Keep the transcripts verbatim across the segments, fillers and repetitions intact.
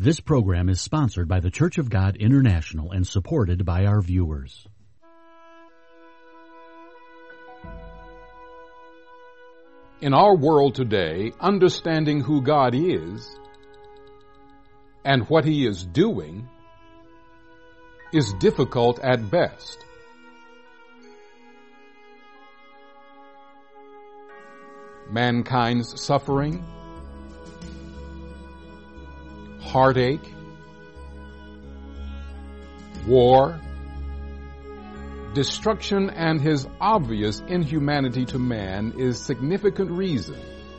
This program is sponsored by the Church of God International and supported by our viewers. In our world today, understanding who God is and what He is doing is difficult at best. Mankind's suffering, heartache, war, destruction, and his obvious inhumanity to man is significant reason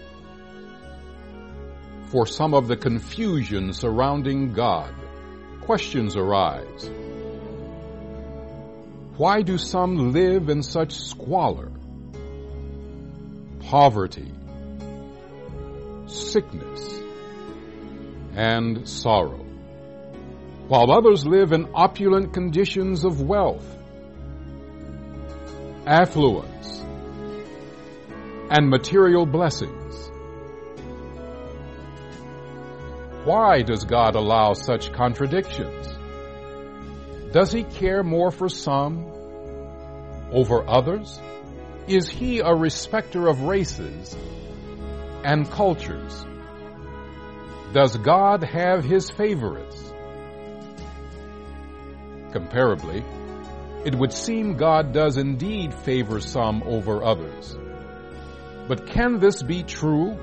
for some of the confusion surrounding God. Questions arise. Why do some live in such squalor, poverty, sickness, and sorrow, while others live in opulent conditions of wealth, affluence, and material blessings? Why does God allow such contradictions? Does He care more for some over others? Is He a respecter of races and cultures? Does God have His favorites? Comparably, it would seem God does indeed favor some over others. But can this be true?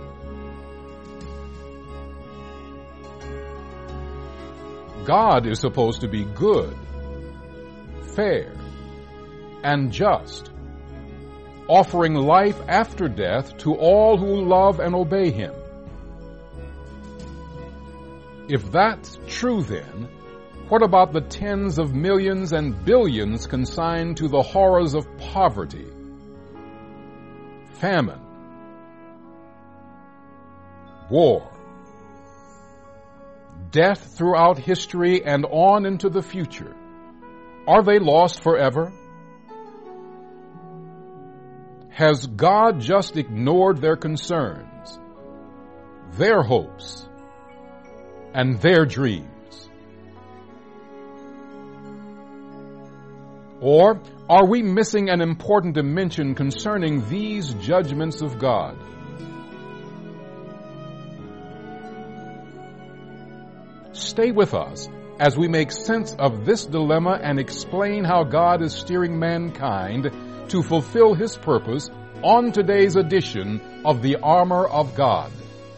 God is supposed to be good, fair, and just, offering life after death to all who love and obey Him. If that's true, then, what about the tens of millions and billions consigned to the horrors of poverty, famine, war, death throughout history and on into the future? Are they lost forever? Has God just ignored their concerns, their hopes, and their dreams? Or are we missing an important dimension concerning these judgments of God? Stay with us as we make sense of this dilemma and explain how God is steering mankind to fulfill His purpose on today's edition of the Armor of God.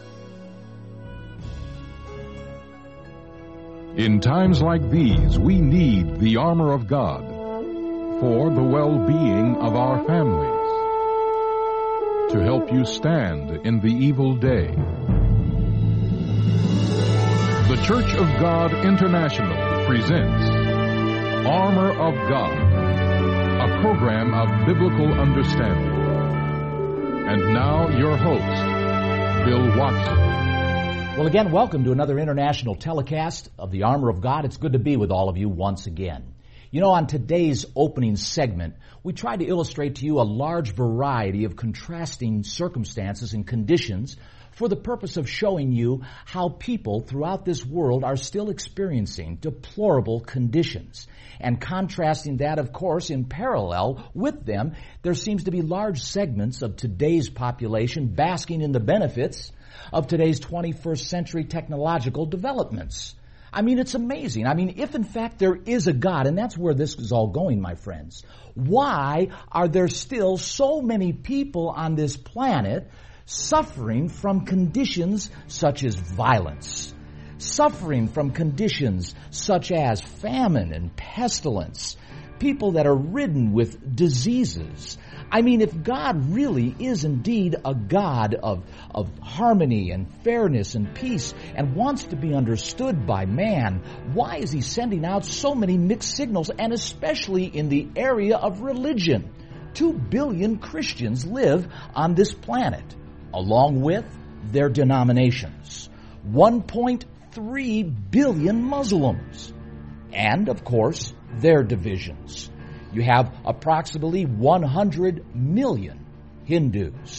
In times like these, we need the armor of God for the well-being of our families, to help you stand in the evil day. The Church of God International presents Armor of God, a program of biblical understanding. And now your host, Bill Watson. Well, again, welcome to another international telecast of the Armor of God. It's good to be with all of you once again. You know, on today's opening segment, we tried to illustrate to you a large variety of contrasting circumstances and conditions for the purpose of showing you how people throughout this world are still experiencing deplorable conditions. And contrasting that, of course, in parallel with them, there seems to be large segments of today's population basking in the benefits of today's twenty-first century technological developments. I mean, it's amazing. I mean, if in fact there is a God, and that's where this is all going, my friends, why are there still so many people on this planet suffering from conditions such as violence, suffering from conditions such as famine and pestilence, people that are ridden with diseases? I mean, if God really is indeed a God of, of harmony and fairness and peace and wants to be understood by man, why is He sending out so many mixed signals, and especially in the area of religion? Two billion Christians live on this planet, along with their denominations. one point three billion Muslims. And, of course, their divisions. You have approximately one hundred million Hindus,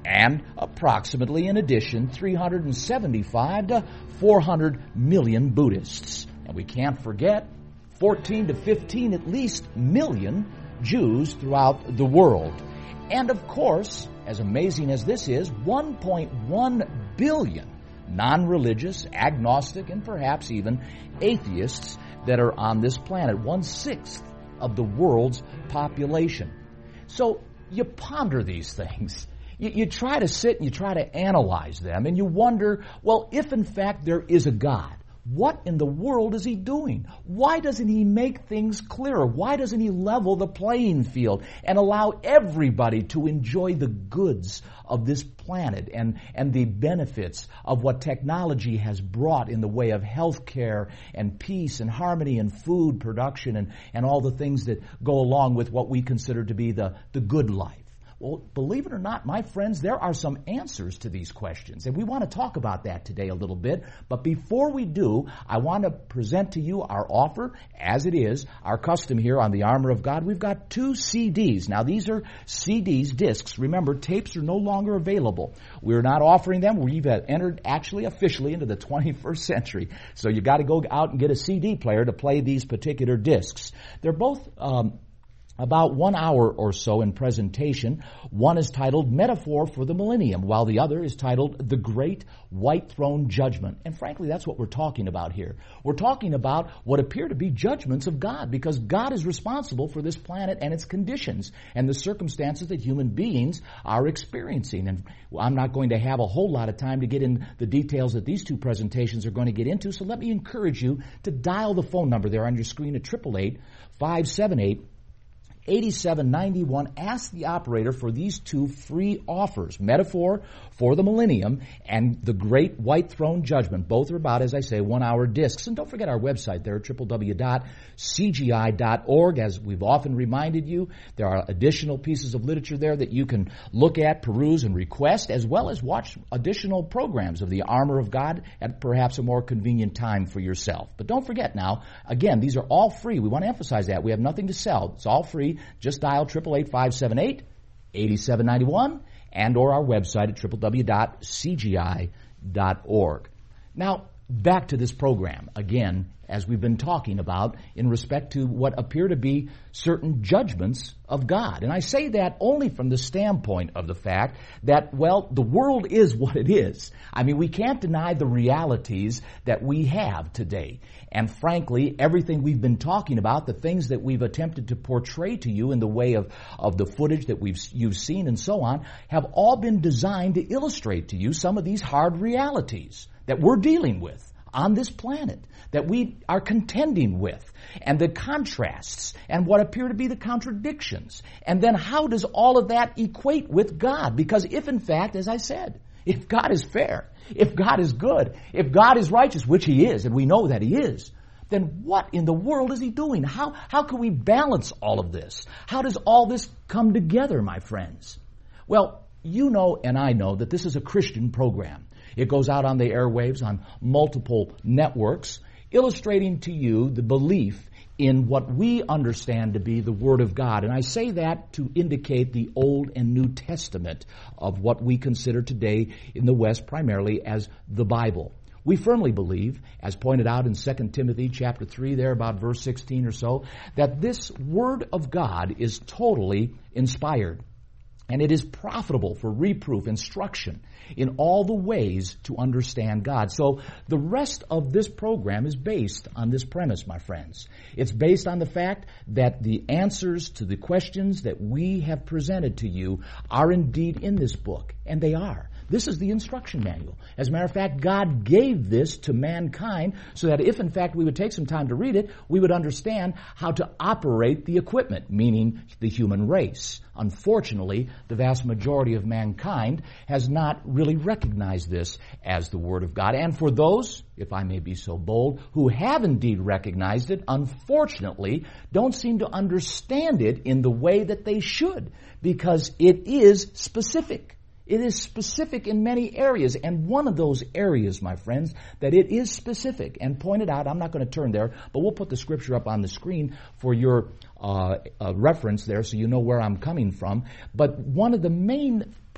and approximately, in addition, three hundred seventy-five to four hundred million Buddhists. And we can't forget fourteen to fifteen at least million Jews throughout the world. And of course, as amazing as this is, one point one billion non-religious, agnostic, and perhaps even atheists that are on this planet, one-sixth of the world's population. So you ponder these things. You, you try to sit and you try to analyze them, and you wonder, well, if in fact there is a God, what in the world is He doing? Why doesn't He make things clearer? Why doesn't He level the playing field and allow everybody to enjoy the goods of this planet and, and the benefits of what technology has brought in the way of health care and peace and harmony and food production and, and all the things that go along with what we consider to be the, the good life? Well, believe it or not, my friends, there are some answers to these questions, and we want to talk about that today a little bit. But before we do, I want to present to you our offer, as it is, our custom here on the Armor of God. We've got two C Ds. Now, these are C Ds, discs. Remember, tapes are no longer available. We're not offering them. We've entered, actually, officially into the twenty-first century. So you got to go out and get a C D player to play these particular discs. They're both Um, about one hour or so in presentation. One is titled Metaphor for the Millennium, while the other is titled The Great White Throne Judgment. And frankly, that's what we're talking about here. We're talking about what appear to be judgments of God, because God is responsible for this planet and its conditions and the circumstances that human beings are experiencing. And I'm not going to have a whole lot of time to get in the details that these two presentations are going to get into, so let me encourage you to dial the phone number there on your screen at eight eight eight, five seven eight, eight seven nine one. Ask the operator for these two free offers, Metaphor for the Millennium and The Great White Throne Judgment. Both are about, as I say, one-hour discs. And don't forget our website there at w w w dot c g i dot org. As we've often reminded you, there are additional pieces of literature there that you can look at, peruse, and request, as well as watch additional programs of the Armor of God at perhaps a more convenient time for yourself. But don't forget now, again, these are all free. We want to emphasize that. We have nothing to sell. It's all free. Just dial eight eight eight, five seven eight, eight seven nine one and or our website at w w w dot c g i dot org. Now, back to this program, again, as we've been talking about in respect to what appear to be certain judgments of God. And I say that only from the standpoint of the fact that, well, the world is what it is. I mean, we can't deny the realities that we have today. And frankly, everything we've been talking about, the things that we've attempted to portray to you in the way of, of the footage that we've you've seen and so on, have all been designed to illustrate to you some of these hard realities that we're dealing with on this planet, that we are contending with, and the contrasts, and what appear to be the contradictions. And then how does all of that equate with God? Because if in fact, as I said, if God is fair, if God is good, if God is righteous, which He is, and we know that He is, then what in the world is He doing? How, how can we balance all of this? How does all this come together, my friends? Well, you know and I know that this is a Christian program. It goes out on the airwaves on multiple networks, illustrating to you the belief in what we understand to be the Word of God. And I say that to indicate the Old and New Testament of what we consider today in the West primarily as the Bible. We firmly believe, as pointed out in Second Timothy chapter three, there about verse sixteen or so, that this Word of God is totally inspired. And it is profitable for reproof, instruction in all the ways to understand God. So the rest of this program is based on this premise, my friends. It's based on the fact that the answers to the questions that we have presented to you are indeed in this book, and they are. This is the instruction manual. As a matter of fact, God gave this to mankind so that if, in fact, we would take some time to read it, we would understand how to operate the equipment, meaning the human race. Unfortunately, the vast majority of mankind has not really recognized this as the Word of God. And for those, if I may be so bold, who have indeed recognized it, unfortunately, don't seem to understand it in the way that they should, because it is specific. It is specific in many areas, and one of those areas, my friends, that it is specific and pointed out, I'm not going to turn there, but we'll put the scripture up on the screen for your uh, uh, reference there so you know where I'm coming from. But one of the main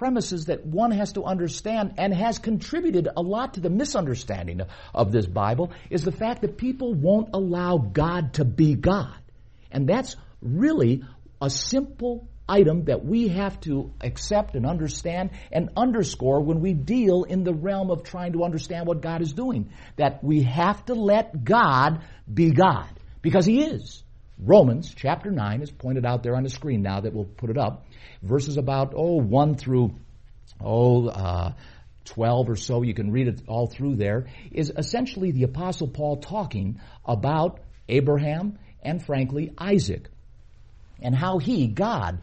premises that one has to understand and has contributed a lot to the misunderstanding of this Bible is the fact that people won't allow God to be God. And that's really a simple item that we have to accept and understand and underscore when we deal in the realm of trying to understand what God is doing. That we have to let God be God, because He is. Romans chapter nine is pointed out there on the screen now that we'll put it up. Verses about, oh, one through, oh, uh, twelve or so, you can read it all through there, is essentially the Apostle Paul talking about Abraham and, frankly, Isaac. And how he, God,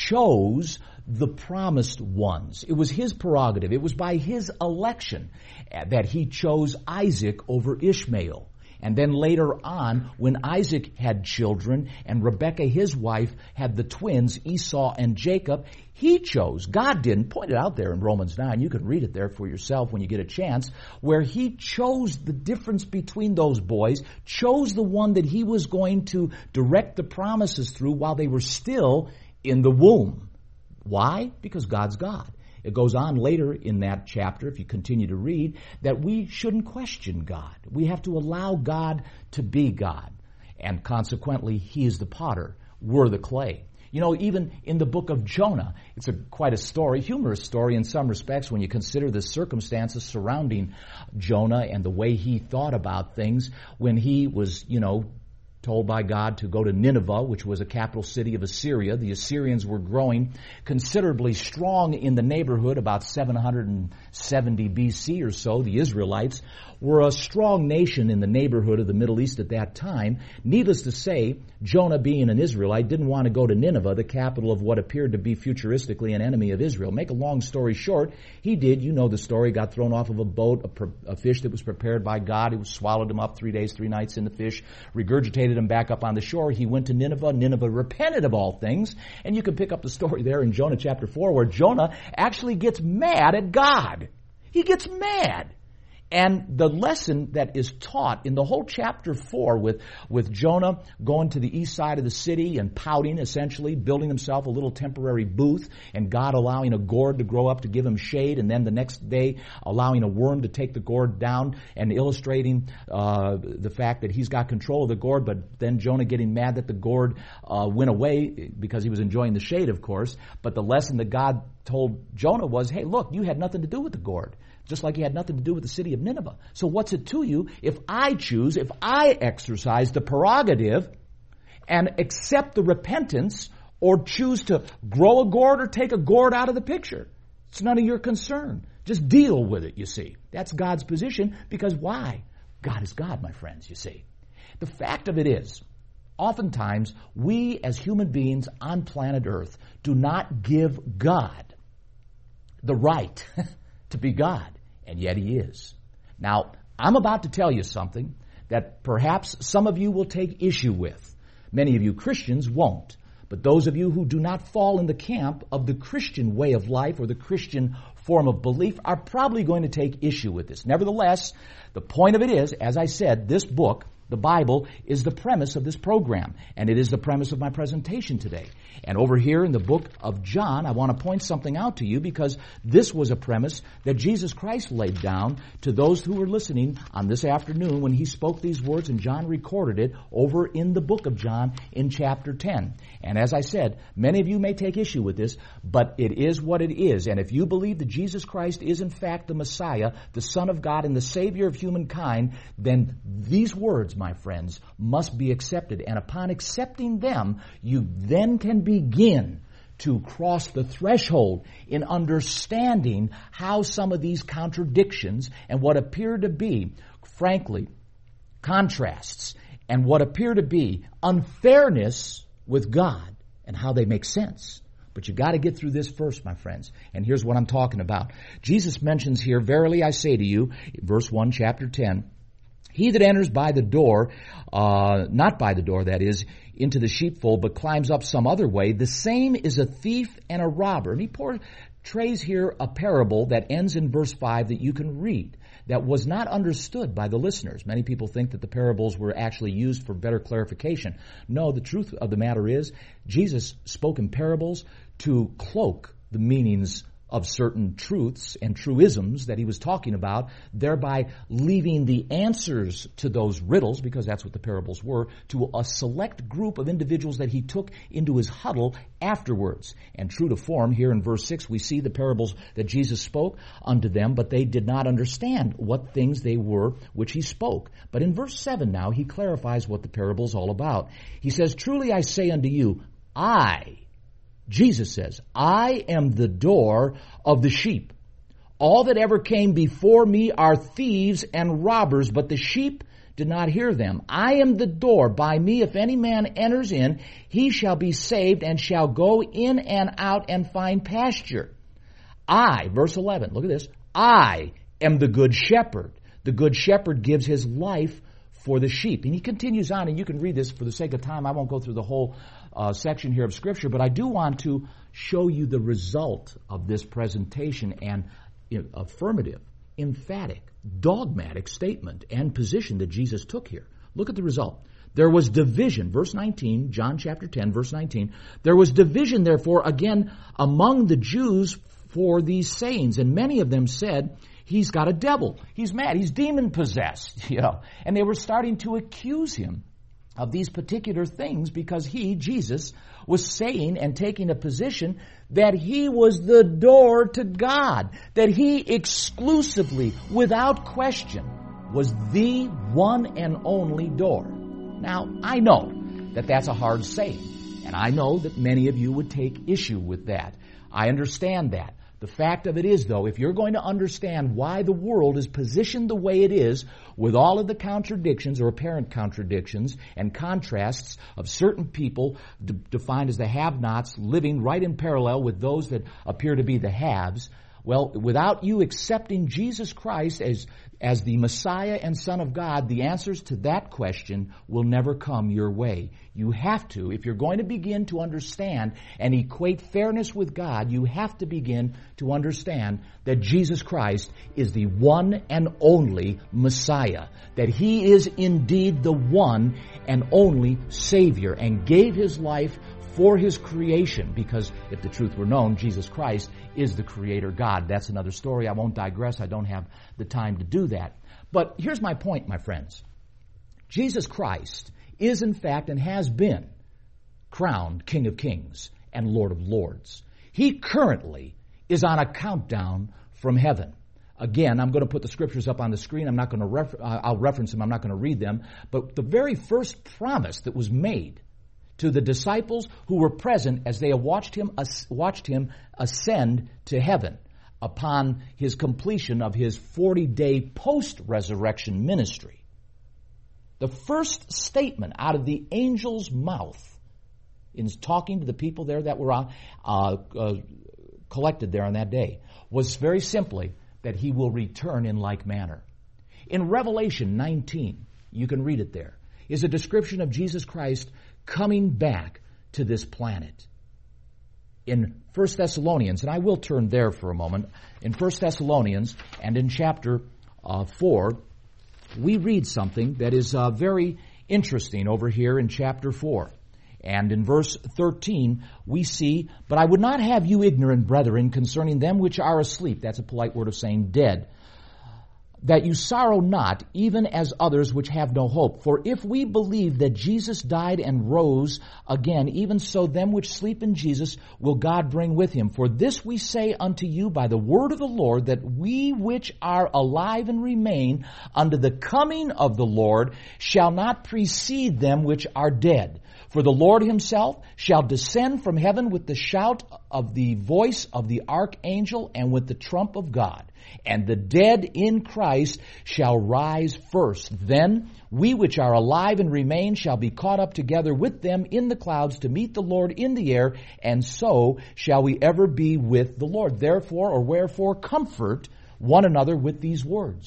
chose the promised ones. It was His prerogative. It was by His election that He chose Isaac over Ishmael. And then later on, when Isaac had children and Rebekah, his wife, had the twins, Esau and Jacob, He chose, God didn't, point it out there in Romans nine, you can read it there for yourself when you get a chance, where He chose the difference between those boys, chose the one that He was going to direct the promises through while they were still in the womb. Why? Because God's God. It goes on later in that chapter, if you continue to read, that we shouldn't question God. We have to allow God to be God. And consequently, He is the potter. We're the clay. You know, even in the book of Jonah, it's a quite a story, humorous story in some respects when you consider the circumstances surrounding Jonah and the way he thought about things when he was, you know, told by God to go to Nineveh, which was a capital city of Assyria. The Assyrians were growing considerably strong in the neighborhood, about seven hundred seventy B C or so. The Israelites were a strong nation in the neighborhood of the Middle East at that time. Needless to say, Jonah, being an Israelite, didn't want to go to Nineveh, the capital of what appeared to be futuristically an enemy of Israel. Make a long story short, he did, you know the story, got thrown off of a boat, a, pre- a fish that was prepared by God. It was swallowed him up three days, three nights in the fish, regurgitated him back up on the shore. He went to Nineveh. Nineveh repented of all things. And you can pick up the story there in Jonah chapter four, where Jonah actually gets mad at God. He gets mad. And the lesson that is taught in the whole chapter four with, with Jonah going to the east side of the city and pouting, essentially, building himself a little temporary booth, and God allowing a gourd to grow up to give him shade, and then the next day allowing a worm to take the gourd down, and illustrating uh, the fact that he's got control of the gourd, but then Jonah getting mad that the gourd uh, went away because he was enjoying the shade, of course. But the lesson that God told Jonah was, hey, look, you had nothing to do with the gourd. Just like he had nothing to do with the city of Nineveh. So what's it to you if I choose, if I exercise the prerogative and accept the repentance, or choose to grow a gourd or take a gourd out of the picture? It's none of your concern. Just deal with it, you see. That's God's position, because why? God is God, my friends, you see. The fact of it is, oftentimes we as human beings on planet Earth do not give God the right to be God, and yet He is. Now, I'm about to tell you something that perhaps some of you will take issue with. Many of you Christians won't. But those of you who do not fall in the camp of the Christian way of life or the Christian form of belief are probably going to take issue with this. Nevertheless, the point of it is, as I said, this book, the Bible, is the premise of this program, and it is the premise of my presentation today. And over here in the book of John, I want to point something out to you, because this was a premise that Jesus Christ laid down to those who were listening on this afternoon when He spoke these words, and John recorded it over in the book of John in chapter ten. And as I said, many of you may take issue with this, but it is what it is. And if you believe that Jesus Christ is in fact the Messiah, the Son of God, and the Savior of humankind, then these words, my friends, must be accepted. And upon accepting them, you then can begin to cross the threshold in understanding how some of these contradictions and what appear to be, frankly, contrasts and what appear to be unfairness with God, and how they make sense. But you got to get through this first, my friends. And here's what I'm talking about. Jesus mentions here, verily I say to you, verse one, chapter ten, he that enters by the door, uh, not by the door, that is, into the sheepfold, but climbs up some other way, the same is a thief and a robber. And he portrays here a parable that ends in verse five that you can read, that was not understood by the listeners. Many people think that the parables were actually used for better clarification. No, the truth of the matter is, Jesus spoke in parables to cloak the meanings of certain truths and truisms that he was talking about, thereby leaving the answers to those riddles, because that's what the parables were, to a select group of individuals that he took into his huddle afterwards. And true to form, here in verse six, we see the parables that Jesus spoke unto them, but they did not understand what things they were which he spoke. But in verse seven now, he clarifies what the parable is all about. He says, "Truly I say unto you, I," Jesus says, "I am the door of the sheep. All that ever came before me are thieves and robbers, but the sheep did not hear them. I am the door. By me, if any man enters in, he shall be saved and shall go in and out and find pasture. I," verse eleven, look at this, "I am the good shepherd. The good shepherd gives his life for the sheep." And he continues on, and you can read this for the sake of time. I won't go through the whole uh, section here of Scripture, but I do want to show you the result of this presentation and uh, affirmative, emphatic, dogmatic statement and position that Jesus took here. Look at the result. "There was division," verse nineteen, John chapter ten, verse nineteen. "There was division, therefore, again among the Jews for these sayings, and many of them said, He's got a devil. He's mad. He's demon-possessed." You know, and they were starting to accuse him of these particular things because he, Jesus, was saying and taking a position that he was the door to God, that he exclusively, without question, was the one and only door. Now, I know that that's a hard saying, and I know that many of you would take issue with that. I understand that. The fact of it is, though, if you're going to understand why the world is positioned the way it is, with all of the contradictions or apparent contradictions and contrasts of certain people de- defined as the have-nots living right in parallel with those that appear to be the haves, well, without you accepting Jesus Christ as as the Messiah and Son of God, the answers to that question will never come your way. You have to, if you're going to begin to understand and equate fairness with God, you have to begin to understand that Jesus Christ is the one and only Messiah, that He is indeed the one and only Savior, and gave His life for His creation, because if the truth were known, Jesus Christ is the Creator God. That's another story. I won't digress. I don't have the time to do that. But here's my point, my friends. Jesus Christ is in fact and has been crowned King of Kings and Lord of Lords. He currently is on a countdown from heaven. Again, I'm going to put the scriptures up on the screen. I'm not going to refer- uh, I'll reference them. I'm not going to read them. But the very first promise that was made to the disciples who were present as they watched him watched him ascend to heaven upon his completion of his forty-day post-resurrection ministry. The first statement out of the angel's mouth in talking to the people there that were uh, uh, collected there on that day was very simply that he will return in like manner. In Revelation nineteen, you can read it there, is a description of Jesus Christ coming back to this planet. In First Thessalonians, and I will turn there for a moment, in First Thessalonians and in chapter uh, four, we read something that is uh, very interesting over here in chapter four. And in verse thirteen, we see, "But I would not have you ignorant, brethren, concerning them which are asleep," that's a polite word of saying dead, "that you sorrow not, even as others which have no hope. For if we believe that Jesus died and rose again, even so them which sleep in Jesus will God bring with him. For this we say unto you by the word of the Lord, that we which are alive and remain unto the coming of the Lord shall not precede them which are dead. For the Lord himself shall descend from heaven with the shout of the voice of the archangel and with the trump of God. And the dead in Christ shall rise first. Then we which are alive and remain shall be caught up together with them in the clouds to meet the Lord in the air, and so shall we ever be with the Lord. Therefore, or wherefore, comfort one another with these words."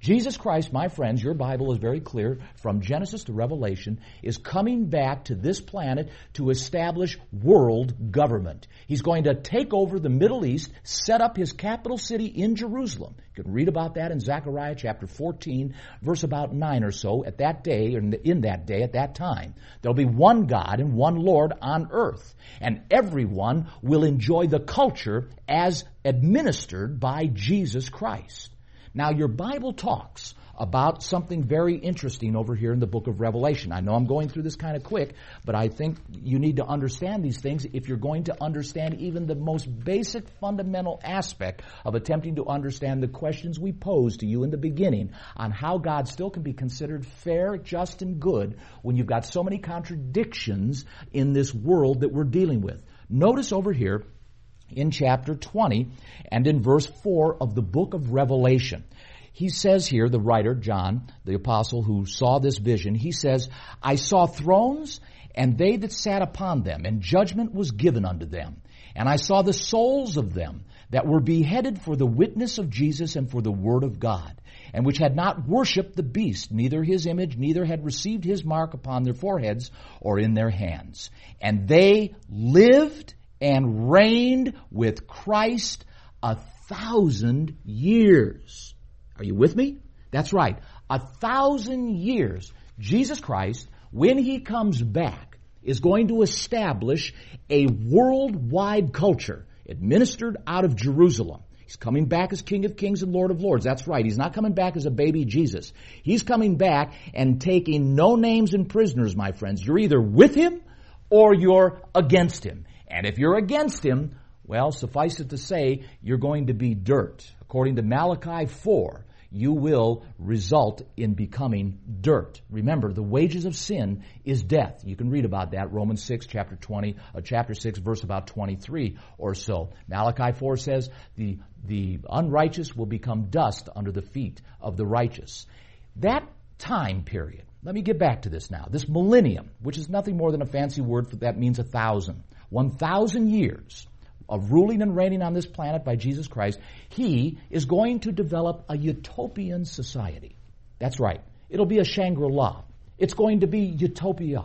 Jesus Christ, my friends, your Bible is very clear, from Genesis to Revelation, is coming back to this planet to establish world government. He's going to take over the Middle East, set up his capital city in Jerusalem. You can read about that in Zechariah chapter fourteen, verse about nine or so. At that day, or in that day, at that time, there'll be one God and one Lord on earth, and everyone will enjoy the culture as administered by Jesus Christ. Now, your Bible talks about something very interesting over here in the book of Revelation. I know I'm going through this kind of quick, but I think you need to understand these things if you're going to understand even the most basic fundamental aspect of attempting to understand the questions we posed to you in the beginning on how God still can be considered fair, just, and good when you've got so many contradictions in this world that we're dealing with. Notice over here in chapter twenty and in verse four of the book of Revelation. He says here, the writer, John, the apostle who saw this vision, he says, I saw thrones, and they that sat upon them, and judgment was given unto them. And I saw the souls of them that were beheaded for the witness of Jesus and for the word of God, and which had not worshipped the beast, neither his image, neither had received his mark upon their foreheads or in their hands. And they lived and reigned with Christ a thousand years. Are you with me? That's right. A thousand years. Jesus Christ, when he comes back, is going to establish a worldwide culture administered out of Jerusalem. He's coming back as King of Kings and Lord of Lords. That's right. He's not coming back as a baby Jesus. He's coming back and taking no names and prisoners, my friends. You're either with him or you're against him. And if you're against him, well, suffice it to say, you're going to be dirt. According to Malachi four, you will result in becoming dirt. Remember, the wages of sin is death. You can read about that, Romans six, chapter twenty, uh, chapter six, verse about twenty-three or so. Malachi four says the, the unrighteous will become dust under the feet of the righteous. That time period, let me get back to this now. This millennium, which is nothing more than a fancy word for that means a thousand. One thousand years of ruling and reigning on this planet by Jesus Christ, he is going to develop a utopian society. That's right. It'll be a Shangri-La. It's going to be utopia.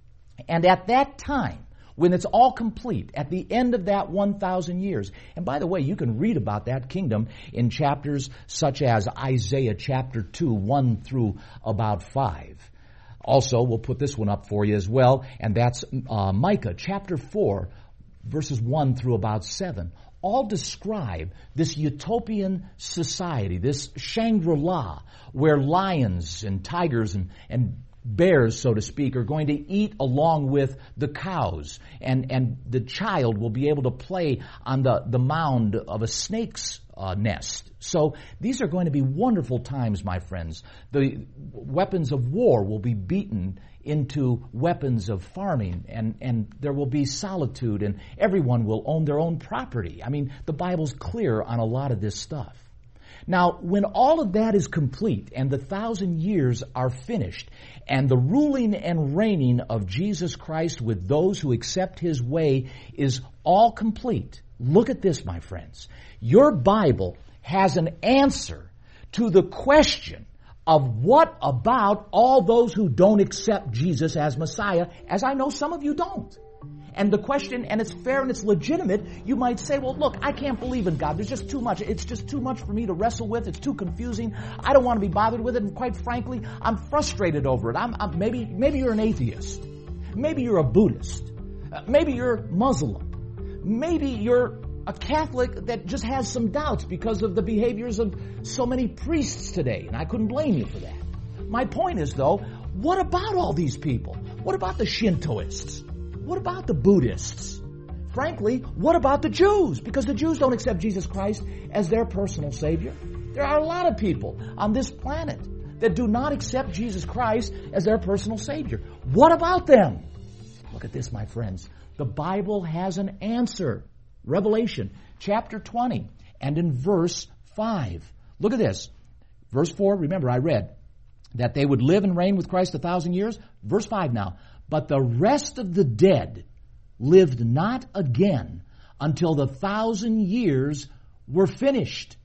And at that time, when it's all complete, at the end of that one thousand years, and by the way, you can read about that kingdom in chapters such as Isaiah chapter two, one through about five. Also, we'll put this one up for you as well, and that's uh, Micah chapter four, verses one through about seven. All describe this utopian society, this Shangri-La, where lions and tigers and, and bears, so to speak, are going to eat along with the cows, and, and the child will be able to play on the, the mound of a snake's uh, nest. So these are going to be wonderful times, my friends. The weapons of war will be beaten into weapons of farming, and, and there will be solitude, and everyone will own their own property. I mean, the Bible's clear on a lot of this stuff. Now, when all of that is complete and the thousand years are finished and the ruling and reigning of Jesus Christ with those who accept his way is all complete, look at this, my friends. Your Bible has an answer to the question of what about all those who don't accept Jesus as Messiah, as I know some of you don't. And the question, and it's fair and it's legitimate, you might say, well, look, I can't believe in God. There's just too much. It's just too much for me to wrestle with. It's too confusing. I don't want to be bothered with it. And quite frankly, I'm frustrated over it. I'm, I'm maybe, maybe you're an atheist. Maybe you're a Buddhist. Uh, maybe you're Muslim. Maybe you're a Catholic that just has some doubts because of the behaviors of so many priests today. And I couldn't blame you for that. My point is, though, what about all these people? What about the Shintoists? What about the Buddhists? Frankly, what about the Jews? Because the Jews don't accept Jesus Christ as their personal Savior. There are a lot of people on this planet that do not accept Jesus Christ as their personal Savior. What about them? Look at this, my friends. The Bible has an answer. Revelation chapter twenty and in verse five. Look at this. Verse four, remember I read that they would live and reign with Christ a thousand years. Verse five now. But the rest of the dead lived not again until the thousand years were finished.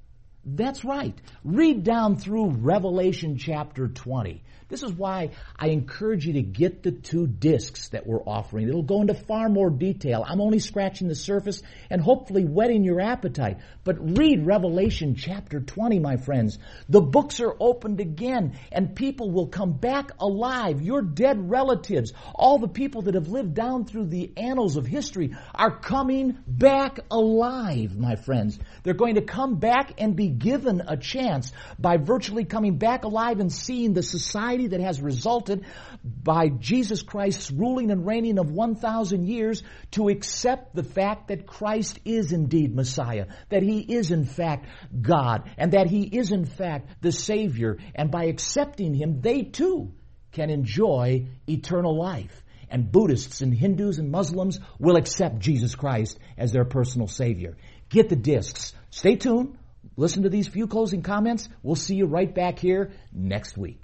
That's right. Read down through Revelation chapter twenty. This is why I encourage you to get the two discs that we're offering. It'll go into far more detail. I'm only scratching the surface and hopefully whetting your appetite. But read Revelation chapter twenty, my friends. The books are opened again, and people will come back alive. Your dead relatives, all the people that have lived down through the annals of history, are coming back alive, my friends. They're going to come back and be given a chance by virtually coming back alive and seeing the society that has resulted by Jesus Christ's ruling and reigning of one thousand years to accept the fact that Christ is indeed Messiah, that He is in fact God, and that He is in fact the Savior. And by accepting Him, they too can enjoy eternal life. And Buddhists and Hindus and Muslims will accept Jesus Christ as their personal Savior. Get the discs. Stay tuned. Listen to these few closing comments. We'll see you right back here next week.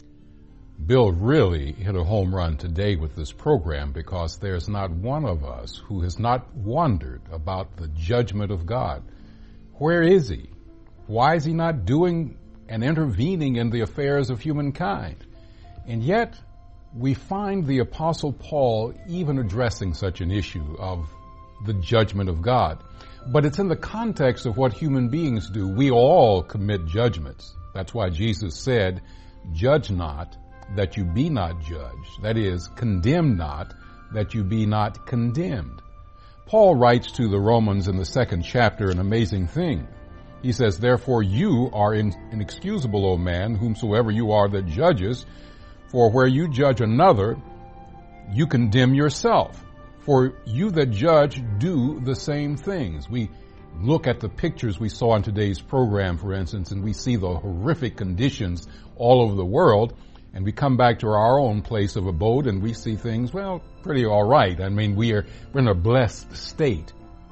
Bill really hit a home run today with this program, because there's not one of us who has not wondered about the judgment of God. Where is He? Why is He not doing and intervening in the affairs of humankind? And yet, we find the Apostle Paul even addressing such an issue of the judgment of God. But it's in the context of what human beings do. We all commit judgments. That's why Jesus said, "Judge not, that you be not judged." That is, condemn not, that you be not condemned. Paul writes to the Romans in the second chapter an amazing thing. He says, "Therefore you are in, inexcusable, O man, whomsoever you are that judges, for where you judge another, you condemn yourself. For you that judge do the same things." We look at the pictures we saw in today's program, for instance, and we see the horrific conditions all over the world. And we come back to our own place of abode and we see things, well, pretty all right. I mean, we are we're in a blessed state.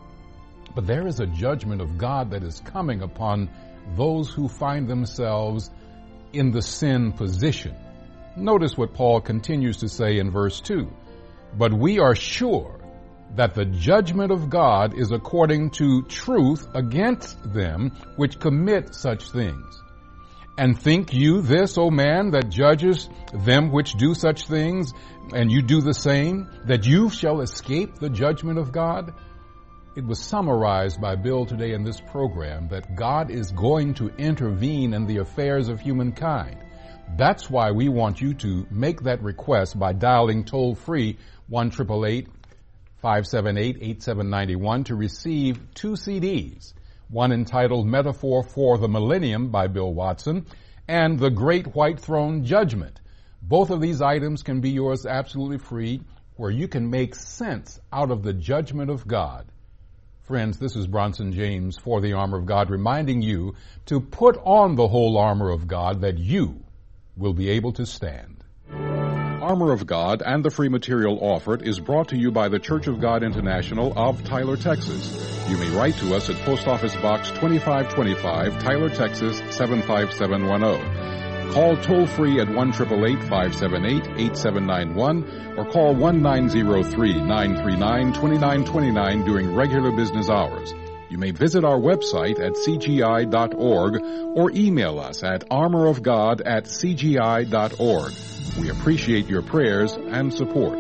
But there is a judgment of God that is coming upon those who find themselves in the sin position. Notice what Paul continues to say in verse two. "But we are sure that the judgment of God is according to truth against them which commit such things. And think you this, O man, that judges them which do such things, and you do the same, that you shall escape the judgment of God?" It was summarized by Bill today in this program that God is going to intervene in the affairs of humankind. That's why we want you to make that request by dialing toll-free one eight eight eight, five seven eight, eight seven nine one to receive two C Ds. One entitled Metaphor for the Millennium by Bill Watson, and The Great White Throne Judgment. Both of these items can be yours absolutely free, where you can make sense out of the judgment of God. Friends, this is Bronson James for the Armor of God, reminding you to put on the whole armor of God that you will be able to stand. Armor of God and the free material offered is brought to you by the Church of God International of Tyler, Texas. You may write to us at Post Office Box twenty-five twenty-five, Tyler, Texas seven five seven one zero. Call toll-free at one eight eight eight, five seven eight, eight seven nine one or call one nine zero three, nine three nine, two nine two nine during regular business hours. You may visit our website at c g i dot org or email us at armorofgod at c g i dot org. We appreciate your prayers and support.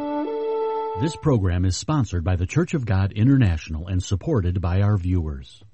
This program is sponsored by the Church of God International and supported by our viewers.